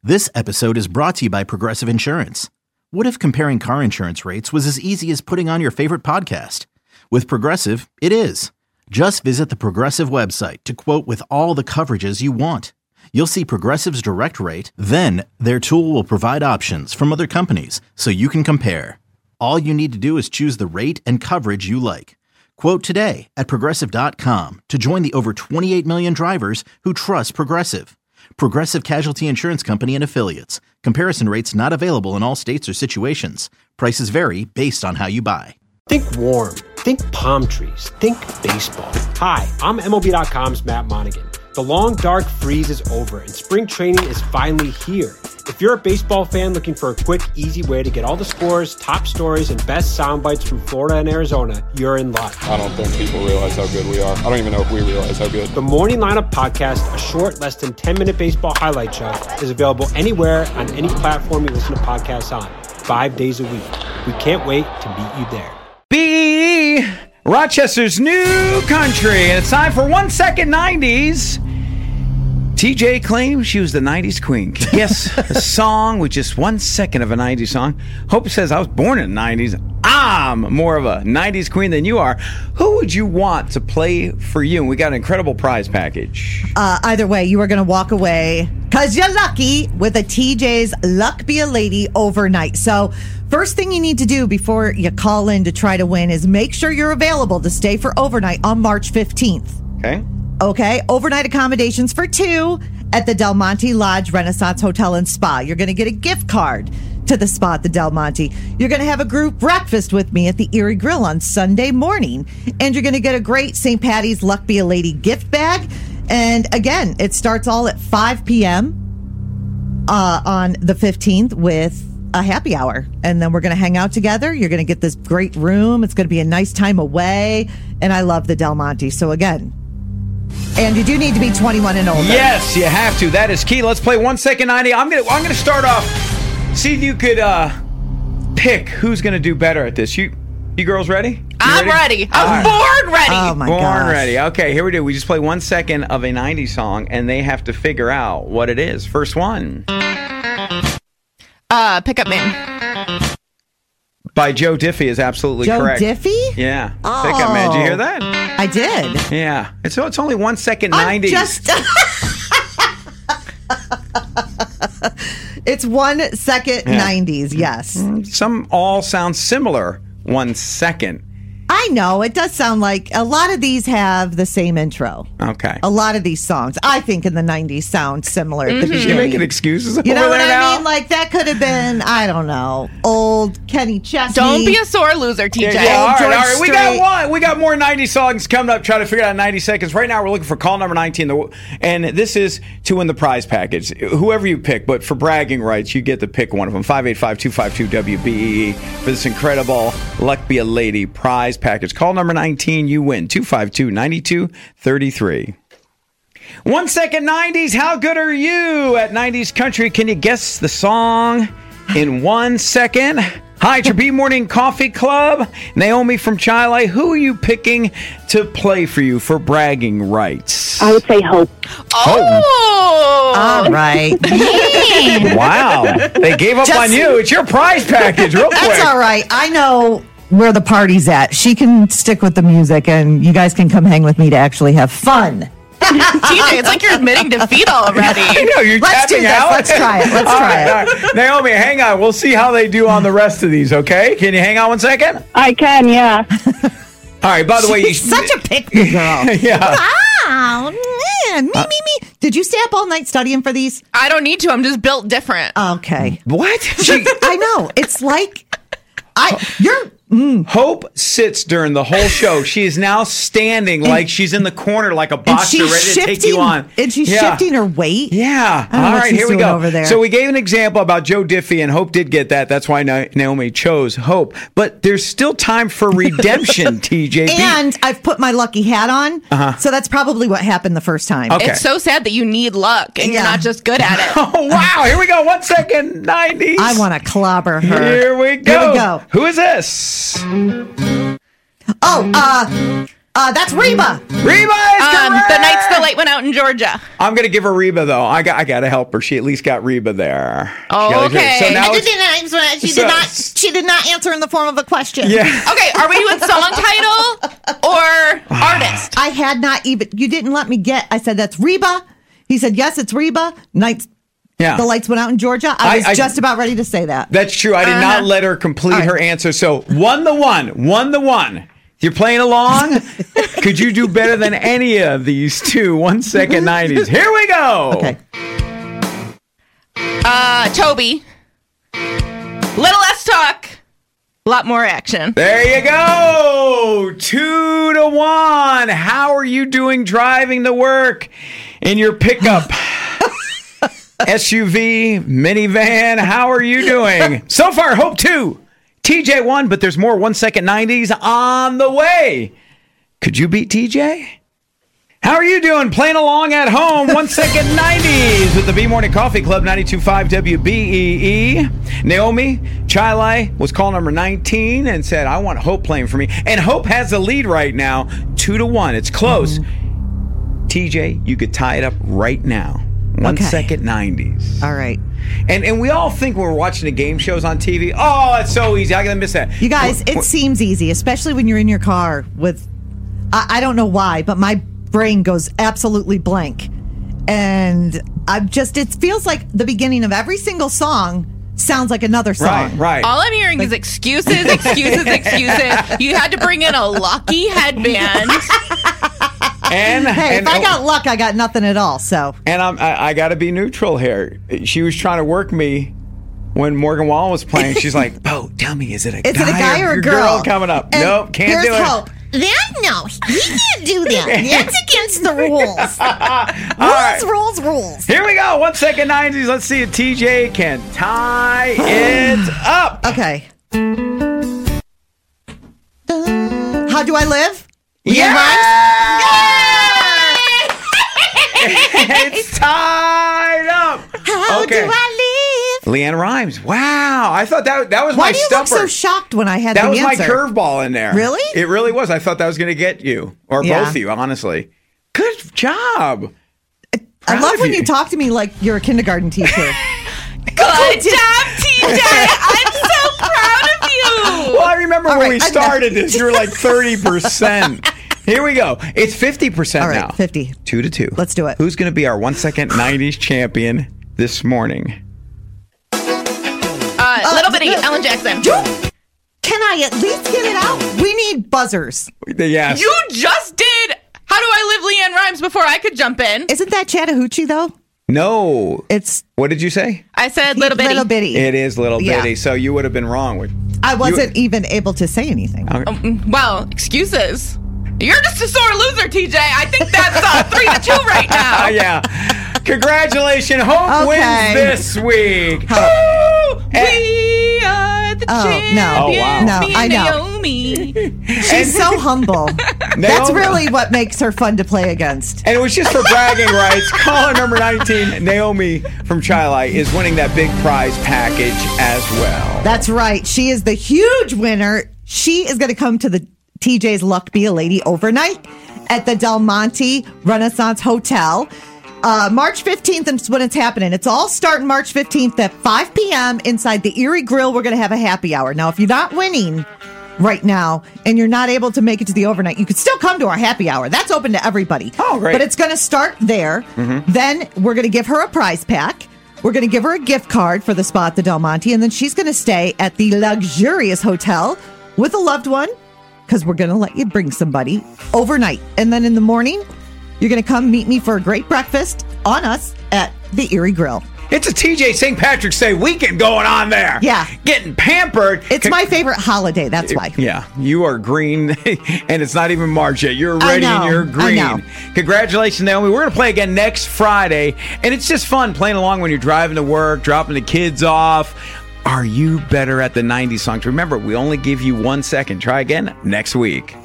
This episode is brought to you by Progressive Insurance. What if comparing car insurance rates was as easy as putting on your favorite podcast? With Progressive, it is. Just visit the Progressive website to quote with all the coverages you want. You'll see Progressive's direct rate, then their tool will provide options from other companies so you can compare. All you need to do is choose the rate and coverage you like. Quote today at Progressive.com to join the over 28 million drivers who trust Progressive. Progressive Casualty Insurance Company and Affiliates. Comparison rates not available in all states or situations. Prices vary based on how you buy. Think warm. Think palm trees. Think baseball. Hi, I'm MLB.com's Matt Monaghan. The long, dark freeze is over, and spring training is finally here. If you're a baseball fan looking for a quick, easy way to get all the scores, top stories, and best sound bites from Florida and Arizona, you're in luck. I don't think people realize how good we are. I don't even know if we realize how good. The Morning Lineup Podcast, a short, less than 10-minute baseball highlight show, is available anywhere on any platform you listen to podcasts on, 5 days a week. We can't wait to meet you there. B, Rochester's new country, and it's time for 1 Second 90s. TJ claims she was the 90s queen. Yes, a song with just 1 second of a 90s song. Hope says I was born in the 90s. I'm more of a 90s queen than you are. Who would you want to play for you? And we got an incredible prize package. Either way, you are going to walk away because you're lucky with a TJ's Luck Be a Lady overnight. So first thing you need to do before you call in to try to win is make sure you're available to stay for overnight on March 15th. Okay, overnight accommodations for two at the Del Monte Lodge Renaissance Hotel and Spa. You're going to get a gift card to the spa at the Del Monte. You're going to have a group breakfast with me at the Erie Grill on Sunday morning. And you're going to get a great St. Patty's Luck Be a Lady gift bag. And again, it starts all at 5 p.m. On the 15th with a happy hour. And then we're going to hang out together. You're going to get this great room. It's going to be a nice time away. And I love the Del Monte. So again, and you do need to be 21 and older. Yes, you have to. That is key. Let's play 1 Second 90. I'm gonna start off. See if you could pick who's gonna do better at this. You girls ready? I'm ready. I'm born ready. Oh my god. Born ready. Okay, here we do. We just play 1 second of a 90s song, and they have to figure out what it is. First one. Pickup Man. By Joe Diffie is absolutely correct. Joe Diffie? Yeah. Oh. Pickup Man. Did you hear that? I did. Yeah. It's only 1 second 90s. It's 1 second 90s, yes. Some all sound similar. 1 second. I know. It does sound like a lot of these have the same intro. Okay. A lot of these songs, I think, in the 90s sound similar at the beginning. You're making excuses You know over what there I now? mean? Like, that could have been, I don't know, old Kenny Chesney. Don't be a sore loser, TJ. Yeah, all George right. We Strait. got one. We got more 90 songs coming up. Try to figure it out in 90 seconds. Right now, we're looking for call number 19, and this is to win the prize package. Whoever you pick, but for bragging rights, you get to pick one of them. 585-252-WBEE for this incredible Luck Be a Lady prize package. Call number 19, you win. 252-9233. 1 second 90s. How good are you at 90s country? Can you guess the song in 1 second? Hi, it's your B Morning Coffee Club. Naomi from Chile. Who are you picking to play for you for bragging rights? I would say Hope. Oh! All right. Wow. They gave up on you. It's your prize package real quick. That's all right. I know where the party's at. She can stick with the music, and you guys can come hang with me to actually have fun. TJ, it's like you're admitting defeat already. I know, you're Let's do tapping this. out. Let's try it. Let's try it. All right. Naomi, hang on. We'll see how they do on the rest of these, okay? Can you hang on 1 second? I can, yeah. All right, by the way, She's such a pick-me girl. yeah. Wow, man. Me. Did you stay up all night studying for these? I don't need to. I'm just built different. Okay. What? I know. It's like you're Hope sits during the whole show. She is now standing like she's in the corner like a boxer ready to take you on. And she's shifting her weight. Yeah. I don't know All what right, she's here we doing go. over there. So we gave an example about Joe Diffie, and Hope did get that. That's why Naomi chose Hope. But there's still time for redemption, TJ. And I've put my lucky hat on. So that's probably what happened the first time. Okay. It's so sad that you need luck and you're not just good at it. Oh, wow. Here we go. 1 second. 90s. I want to clobber her. Here we go. Here we go. Who is this? That's Reba. Reba is correct. The nights the light went out in Georgia. I'm going to give her Reba, though. I got to help her. She at least got Reba there. Oh, okay. So now She did not answer in the form of a question. Yeah. Okay, are we doing song title or artist? I had not even. You didn't let me get. I said that's Reba. He said yes, it's Reba. Nights. Yeah. The lights went out in Georgia. I was just about ready to say that. That's true. I did not let her complete her answer. So 1-1. You're playing along? Could you do better than any of these two 1 second 90s? Here we go. Okay. Toby. Little less talk, a lot more action. There you go. 2-1. How are you doing driving to work in your pickup? SUV, minivan, how are you doing? So far, Hope 2. TJ 1, but there's more 1 second 90s on the way. Could you beat TJ? How are you doing playing along at home? 1 second 90s with the B Morning Coffee Club 92.5 WBEE. Naomi Chilai was call number 19 and said, I want Hope playing for me. And Hope has the lead right now, 2-1. It's close. TJ, you could tie it up right now. 1 second 90s. All right. And we all think when we're watching the game shows on TV, oh, it's so easy. I'm going to miss that. You guys, it seems easy, especially when you're in your car with, I don't know why, but my brain goes absolutely blank. And it feels like the beginning of every single song sounds like another song. Right. All I'm hearing is excuses. You had to bring in a lucky headband. And if I got luck, I got nothing at all. So, and I got to be neutral here. She was trying to work me when Morgan Wallen was playing. She's like, "Bo, tell me, is it a guy or a girl coming up?" And nope, can't do it. Hope. No, he can't do that. That's against the rules. Rules. Here we go. 1 second 90s. Let's see if TJ can tie it up. Okay. How do I live? Yeah! It's tied up. How do I live? Leanne Rhymes. Wow. I thought that was Why my do you stumper. look so shocked when I had that the was answer? my curveball in there. Really? It really was. I thought that was going to get you. Or both of you, honestly. Good job. I love when you talk to me like you're a kindergarten teacher. Good job, TJ. I'm so proud of you. Well, I remember when we started this, you were like 30%. Here we go. It's 50% All right, now. 50. 2-2. Let's do it. Who's going to be our 1 second 90s champion this morning? Little bitty, Ellen Jackson. Can I at least get it out? We need buzzers. Yes. You just did. How do I live Leanne Rhymes before I could jump in? Isn't that Chattahoochee though? No. It's. What did you say? I said little bitty. Little bitty. It is little bitty. Yeah. So you would have been wrong. I wasn't even able to say anything. Well, excuses. You're just a sore loser, TJ. I think that's 3-2 right now. Yeah. Congratulations. Hope wins this week. We are the champions. No. Oh, wow. No, Me I and know. Naomi. She's so humble. That's really what makes her fun to play against. And it was just for bragging rights. Caller number 19, Naomi from Chilai, is winning that big prize package as well. That's right. She is the huge winner. She is going to come to the TJ's Luck Be a Lady overnight at the Del Monte Renaissance Hotel. March 15th is when it's happening. It's all starting March 15th at 5 p.m. inside the Erie Grill. We're going to have a happy hour. Now, if you're not winning right now and you're not able to make it to the overnight, you could still come to our happy hour. That's open to everybody. Oh, great. But it's going to start there. Mm-hmm. Then we're going to give her a prize pack. We're going to give her a gift card for the spa at the Del Monte. And then she's going to stay at the luxurious hotel with a loved one, because we're going to let you bring somebody overnight. And then in the morning, you're going to come meet me for a great breakfast on us at the Erie Grill. It's a TJ St. Patrick's Day weekend going on there. Yeah. Getting pampered. It's my favorite holiday. That's why. Yeah. You are green, and it's not even March yet. You're ready and you're green. I know. Congratulations, Naomi. We're going to play again next Friday, and it's just fun playing along when you're driving to work, dropping the kids off. Are you better at the 90s songs? Remember, we only give you 1 second. Try again next week.